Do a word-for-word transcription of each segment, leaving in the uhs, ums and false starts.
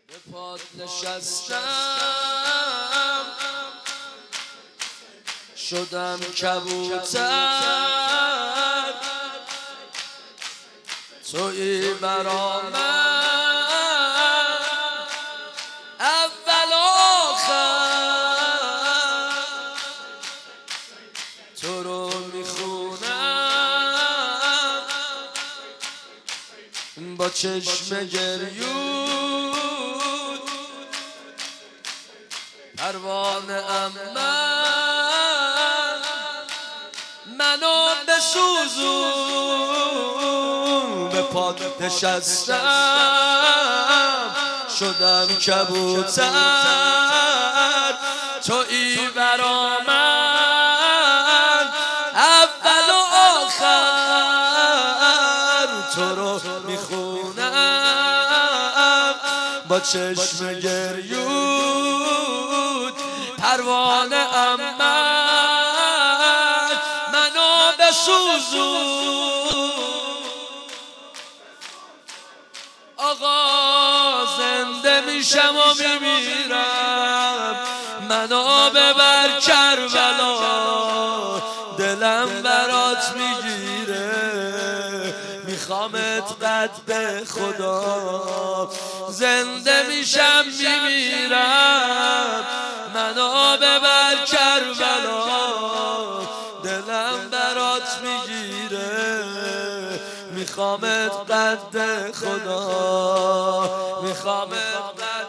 به پات نشستم شدم کبوتر تویی برا من اول آخر تو رو میخونم با چشم گریون پروانه ام من منو بسوزون به پات نشستم شدم کبوتر تویی برا من اول و آخر تو رو میخونم با چشم گریون پروانه ام من منو بسوزون آقا زنده میشم و میمیرم منو ببر کربلا دلم برات میگیره میخوامت قد به خدا زنده میشم میمیرم منو ببر کربلا دلم برات میگیره میخوامت قد خدا میخوامت قد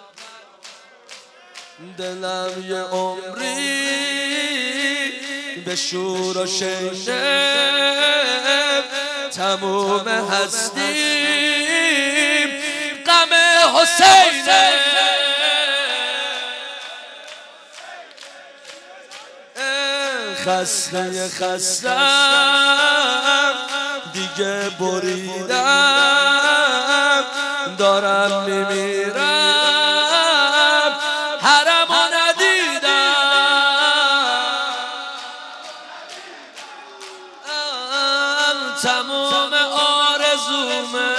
دلم یه عمری به شور و شیشه تموم هستیم غم حسینه خسته خستم دیگه بریدم دارم میمیرم حرمو ندیدم تموم آرزومه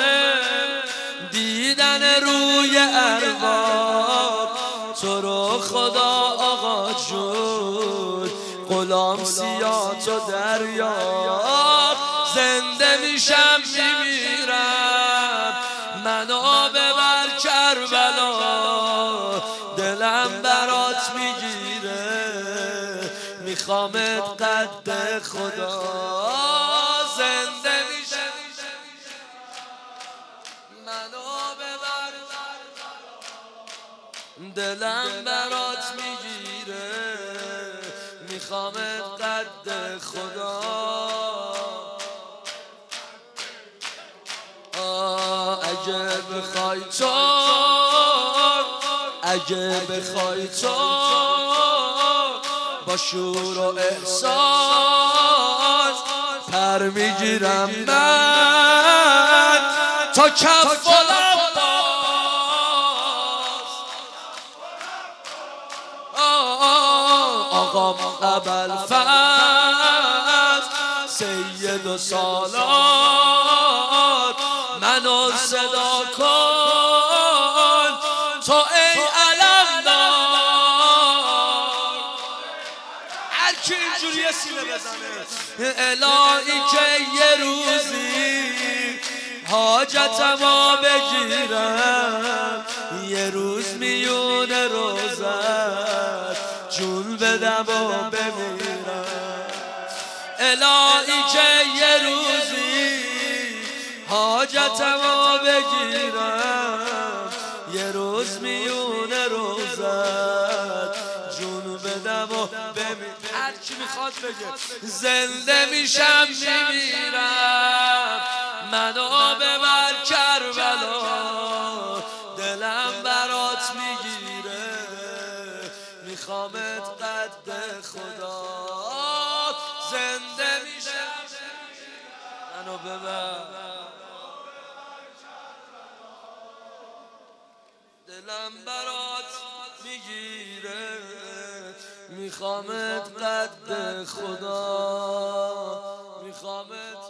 دیدن روی ارباب تو رو خدا آقا جون غلام سیاه تو دریاب زنده میشم میمیرم منو ببر کربلا دلم برات میگیره میخوامت قد خدا زنده میشم منو ببر دلم برات میگیره میخوامت قد خدا اگه بخوای تو اگه بخوای تو با شور و احساس پر میگیرم من تا کف آقام ابوالفضل سید و سالار منو صدا کن تو ای علمدار هر کی اینجوری سینه بزنه الهی که یه روزی حاجتمو بگیرم یه روز میون روزت جون بدم و بمیرم الهی که یه روزی حاجتمو بگیرم یه روز میون روزت جون بدم و بمیرم هر کی میخواد بگه زنده میشم میمیرم منو ببر کربلا دلم برات میگیره میخوامت قد خدا زنده میشم منو ببر دلم برات میگیره میخوامت قد خدا میخوامت